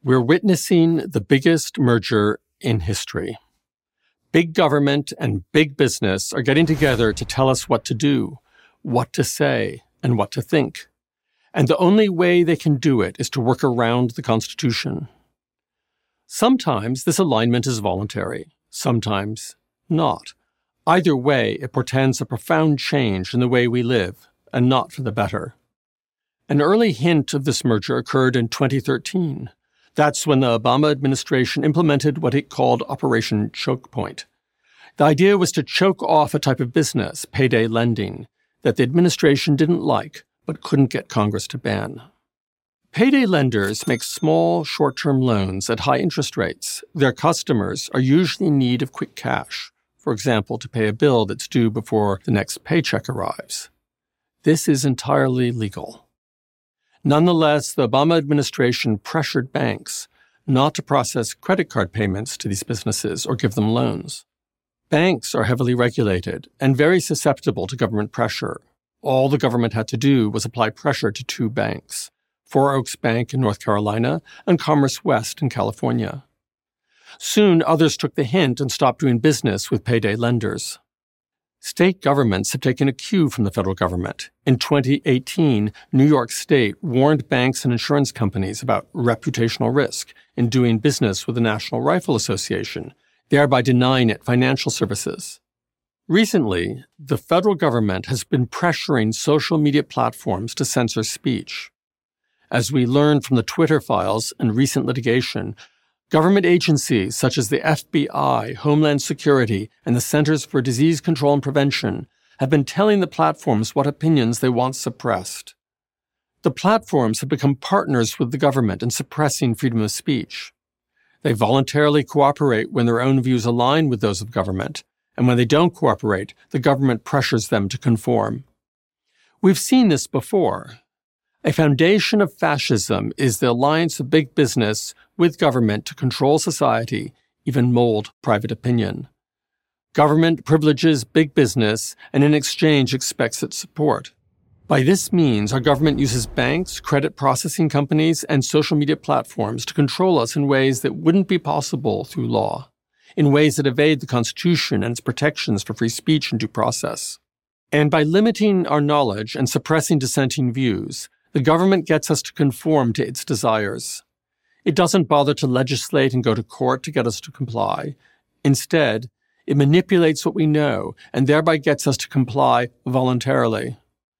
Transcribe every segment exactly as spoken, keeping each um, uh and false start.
We're witnessing the biggest merger in history. Big government and big business are getting together to tell us what to do, what to say, and what to think. And the only way they can do it is to work around the Constitution. Sometimes this alignment is voluntary, sometimes not. Either way, it portends a profound change in the way we live, and not for the better. An early hint of this merger occurred in twenty thirteen. That's when the Obama administration implemented what it called Operation Choke Point. The idea was to choke off a type of business, payday lending, that the administration didn't like but couldn't get Congress to ban. Payday lenders make small, short-term loans at high interest rates. Their customers are usually in need of quick cash, for example, to pay a bill that's due before the next paycheck arrives. This is entirely legal. Nonetheless, the Obama administration pressured banks not to process credit card payments to these businesses or give them loans. Banks are heavily regulated and very susceptible to government pressure. All the government had to do was apply pressure to two banks, Four Oaks Bank in North Carolina and Commerce West in California. Soon, others took the hint and stopped doing business with payday lenders. State governments have taken a cue from the federal government. In twenty eighteen, New York State warned banks and insurance companies about reputational risk in doing business with the National Rifle Association, thereby denying it financial services. Recently, the federal government has been pressuring social media platforms to censor speech. As we learned from the Twitter files and recent litigation, government agencies such as the F B I, Homeland Security, and the Centers for Disease Control and Prevention have been telling the platforms what opinions they want suppressed. The platforms have become partners with the government in suppressing freedom of speech. They voluntarily cooperate when their own views align with those of government, and when they don't cooperate, the government pressures them to conform. We've seen this before. A foundation of fascism is the alliance of big business with government to control society, even mold private opinion. Government privileges big business and in exchange expects its support. By this means, our government uses banks, credit processing companies, and social media platforms to control us in ways that wouldn't be possible through law, in ways that evade the Constitution and its protections for free speech and due process. And by limiting our knowledge and suppressing dissenting views, the government gets us to conform to its desires. It doesn't bother to legislate and go to court to get us to comply. Instead, it manipulates what we know and thereby gets us to comply voluntarily.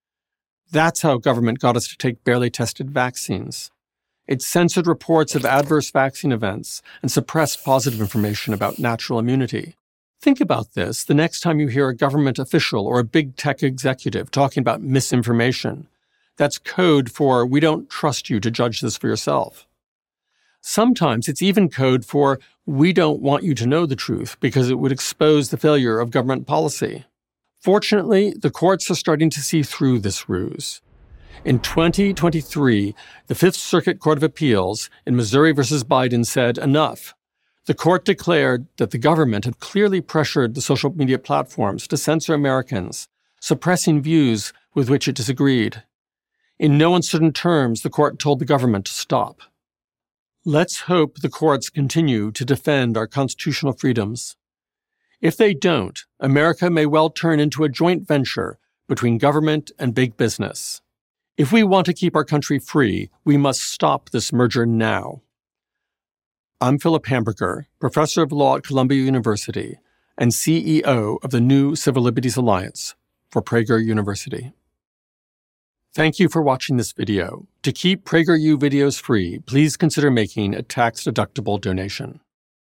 That's how government got us to take barely tested vaccines. It censored reports of adverse vaccine events and suppressed positive information about natural immunity. Think about this the next time you hear a government official or a big tech executive talking about misinformation. That's code for, we don't trust you to judge this for yourself. Sometimes it's even code for, we don't want you to know the truth because it would expose the failure of government policy. Fortunately, the courts are starting to see through this ruse. In twenty twenty-three, the Fifth Circuit Court of Appeals in Missouri versus Biden said enough. The court declared that the government had clearly pressured the social media platforms to censor Americans, suppressing views with which it disagreed. In no uncertain terms, the court told the government to stop. Let's hope the courts continue to defend our constitutional freedoms. If they don't, America may well turn into a joint venture between government and big business. If we want to keep our country free, we must stop this merger now. I'm Philip Hamburger, professor of law at Columbia University and C E O of the New Civil Liberties Alliance for Prager University. Thank you for watching this video. To keep PragerU videos free, please consider making a tax-deductible donation.